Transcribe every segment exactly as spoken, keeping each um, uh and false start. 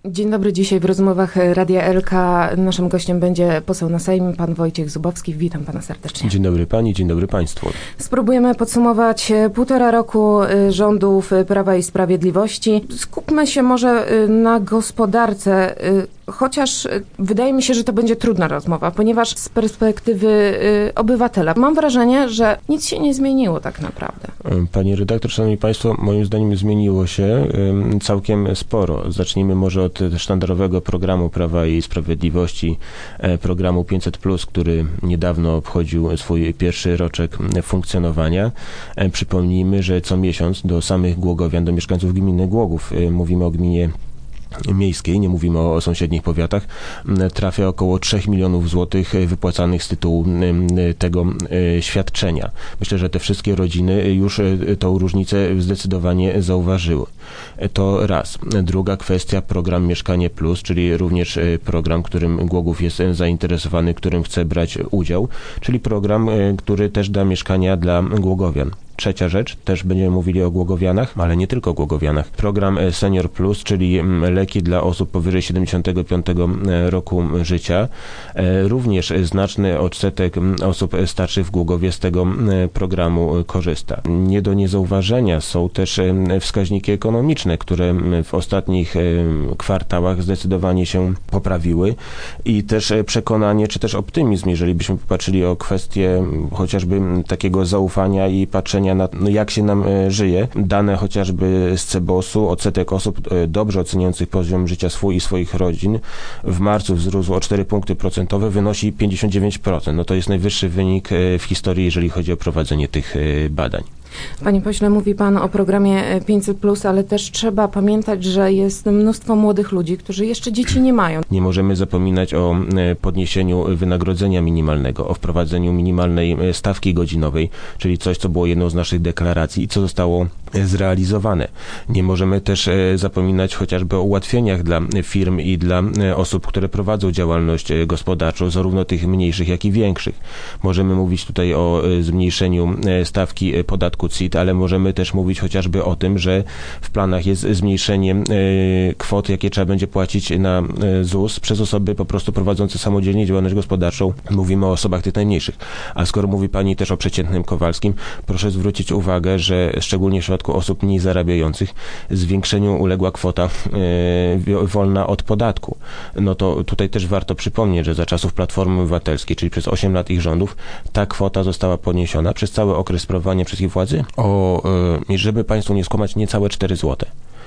Dzień dobry. Dzisiaj w rozmowach Radia L K naszym gościem będzie poseł na Sejm, pan Wojciech Zubowski. Witam pana serdecznie. Dzień dobry pani, dzień dobry państwu. Spróbujemy podsumować półtora roku rządów Prawa i Sprawiedliwości. Skupmy się może na gospodarce, chociaż wydaje mi się, że to będzie trudna rozmowa, ponieważ z perspektywy obywatela mam wrażenie, że nic się nie zmieniło tak naprawdę. Pani redaktor, szanowni państwo, moim zdaniem zmieniło się całkiem sporo. Zacznijmy może od sztandarowego programu Prawa i Sprawiedliwości, programu pięćset plus, który niedawno obchodził swój pierwszy roczek funkcjonowania. Przypomnijmy, że co miesiąc do samych Głogowian, do mieszkańców gminy Głogów, mówimy o gminie miejskiej, nie mówimy o, o sąsiednich powiatach, trafia około trzech milionów złotych wypłacanych z tytułu tego świadczenia. Myślę, że te wszystkie rodziny już tą różnicę zdecydowanie zauważyły. To raz. Druga kwestia, program Mieszkanie Plus, czyli również program, którym Głogów jest zainteresowany, którym chce brać udział, czyli program, który też da mieszkania dla Głogowian. Trzecia rzecz, też będziemy mówili o Głogowianach, ale nie tylko o Głogowianach. Program Senior Plus, czyli leki dla osób powyżej siedemdziesiątego piątego roku życia. Również znaczny odsetek osób starszych w Głogowie z tego programu korzysta. Nie do niezauważenia są też wskaźniki ekonomiczne, które w ostatnich kwartałach zdecydowanie się poprawiły i też przekonanie, czy też optymizm, jeżeli byśmy popatrzyli o kwestię chociażby takiego zaufania i patrzenia na no jak się nam żyje. Dane chociażby z Cebosu, odsetek osób dobrze oceniających poziom życia swój i swoich rodzin w marcu wzrósł o cztery punkty procentowe, wynosi pięćdziesiąt dziewięć procent. No to jest najwyższy wynik w historii, jeżeli chodzi o prowadzenie tych badań. Panie pośle, mówi pan o programie pięćset plus, ale też trzeba pamiętać, że jest mnóstwo młodych ludzi, którzy jeszcze dzieci nie mają. Nie możemy zapominać o podniesieniu wynagrodzenia minimalnego, o wprowadzeniu minimalnej stawki godzinowej, czyli coś, co było jedną z naszych deklaracji i co zostało zrealizowane. Nie możemy też zapominać chociażby o ułatwieniach dla firm i dla osób, które prowadzą działalność gospodarczą, zarówno tych mniejszych, jak i większych. Możemy mówić tutaj o zmniejszeniu stawki podatku C I T, ale możemy też mówić chociażby o tym, że w planach jest zmniejszenie kwot, jakie trzeba będzie płacić na Z U S przez osoby po prostu prowadzące samodzielnie działalność gospodarczą. Mówimy o osobach tych najmniejszych. A skoro mówi pani też o przeciętnym Kowalskim, proszę zwrócić uwagę, że szczególnie w przypadku osób mniej zarabiających zwiększeniu uległa kwota wolna od podatku. No to tutaj też warto przypomnieć, że za czasów Platformy Obywatelskiej, czyli przez osiem lat ich rządów, ta kwota została podniesiona przez cały okres sprawowania przez ich władzy o, żeby państwu nie skłamać, niecałe cztery złote.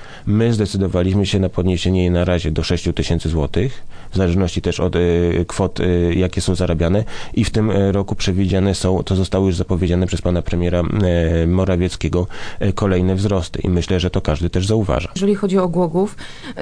My zdecydowaliśmy się na podniesienie jej na razie do sześć tysięcy złotych, w zależności też od y, kwot, y, jakie są zarabiane i w tym y, roku przewidziane są, to zostało już zapowiedziane przez pana premiera y, Morawieckiego, y, kolejne wzrosty i myślę, że to każdy też zauważa. Jeżeli chodzi o Głogów,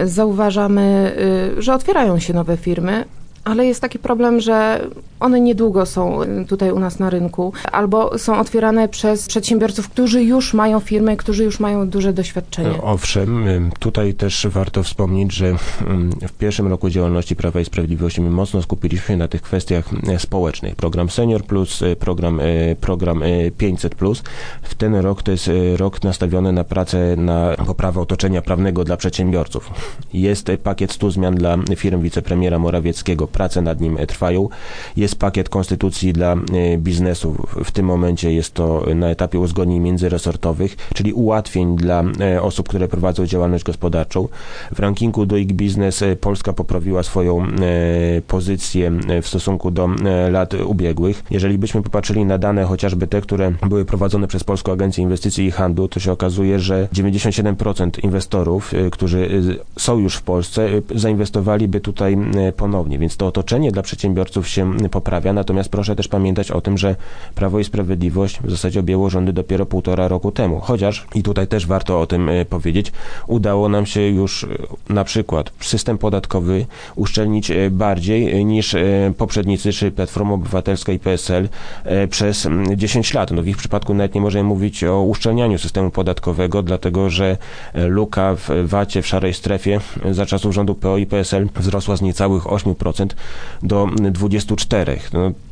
zauważamy, y, że otwierają się nowe firmy, ale jest taki problem, że one niedługo są tutaj u nas na rynku, albo są otwierane przez przedsiębiorców, którzy już mają firmy, którzy już mają duże doświadczenie. Owszem, tutaj też warto wspomnieć, że w pierwszym roku działalności Prawa i Sprawiedliwości my mocno skupiliśmy się na tych kwestiach społecznych. Program Senior Plus, program, program pięćset plus. W ten rok to jest rok nastawiony na pracę na poprawę otoczenia prawnego dla przedsiębiorców. Jest pakiet stu zmian dla firm wicepremiera Morawieckiego. Prace nad nim trwają. Jest pakiet konstytucji dla biznesu. W tym momencie jest to na etapie uzgodnień międzyresortowych, czyli ułatwień dla osób, które prowadzą działalność gospodarczą. W rankingu Doing Business Polska poprawiła swoją pozycję w stosunku do lat ubiegłych. Jeżeli byśmy popatrzyli na dane, chociażby te, które były prowadzone przez Polską Agencję Inwestycji i Handlu, to się okazuje, że dziewięćdziesiąt siedem procent inwestorów, którzy są już w Polsce, zainwestowaliby tutaj ponownie, więc to otoczenie dla przedsiębiorców się poprawia, natomiast proszę też pamiętać o tym, że Prawo i Sprawiedliwość w zasadzie objęło rządy dopiero półtora roku temu, chociaż i tutaj też warto o tym powiedzieć, udało nam się już na przykład system podatkowy uszczelnić bardziej niż poprzednicy, czy Platforma Obywatelska i P S L przez dziesięć lat. No w ich przypadku nawet nie możemy mówić o uszczelnianiu systemu podatkowego, dlatego że luka w vacie, w szarej strefie za czasów rządu P O i P S L wzrosła z niecałych ośmiu procent do dwudziestu czterech procent. No,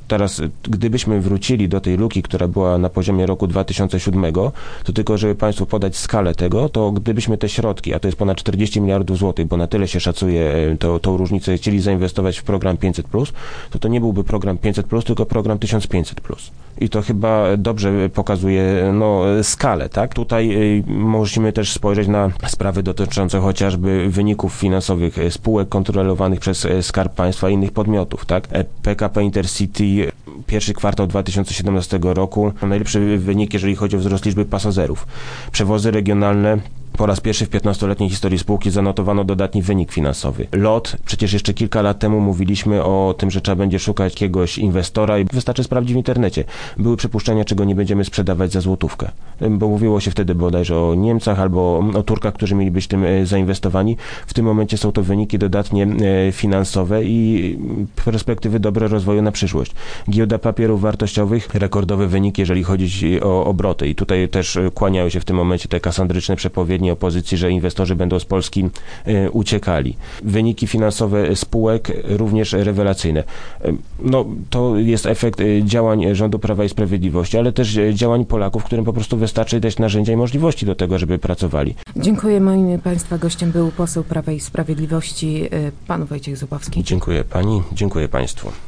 teraz, gdybyśmy wrócili do tej luki, która była na poziomie roku dwa tysiące siódmego, to tylko, żeby Państwu podać skalę tego, to gdybyśmy te środki, a to jest ponad czterdzieści miliardów złotych, bo na tyle się szacuje to, tą różnicę, chcieli zainwestować w program pięćset plus, to to nie byłby program pięćset plus, tylko program tysiąc pięćset plus. I to chyba dobrze pokazuje no, skalę, tak? Tutaj y, musimy też spojrzeć na sprawy dotyczące chociażby wyników finansowych spółek kontrolowanych przez Skarb Państwa i innych podmiotów, tak? P K P Intercity, pierwszy kwartał dwa tysiące siedemnastego roku, najlepszy wynik, jeżeli chodzi o wzrost liczby pasażerów. Przewozy regionalne. Po raz pierwszy w piętnastoletniej historii spółki zanotowano dodatni wynik finansowy. LOT, przecież jeszcze kilka lat temu mówiliśmy o tym, że trzeba będzie szukać jakiegoś inwestora i wystarczy sprawdzić w internecie. Były przypuszczenia, czego nie będziemy sprzedawać za złotówkę. Bo mówiło się wtedy bodajże o Niemcach albo o Turkach, którzy mieli być tym zainwestowani. W tym momencie są to wyniki dodatnie finansowe i perspektywy dobre rozwoju na przyszłość. Giełda papierów wartościowych, rekordowy wynik, jeżeli chodzi o obroty. I tutaj też kłaniają się w tym momencie te kasandryczne przepowiednie opozycji, że inwestorzy będą z Polski y, uciekali. Wyniki finansowe spółek również rewelacyjne. Y, no, to jest efekt y, działań rządu Prawa i Sprawiedliwości, ale też y, działań Polaków, którym po prostu wystarczy dać narzędzia i możliwości do tego, żeby pracowali. Dziękuję. Moim Państwa gościem był poseł Prawa i Sprawiedliwości, y, pan Wojciech Zubowski. Dziękuję Pani, dziękuję Państwu.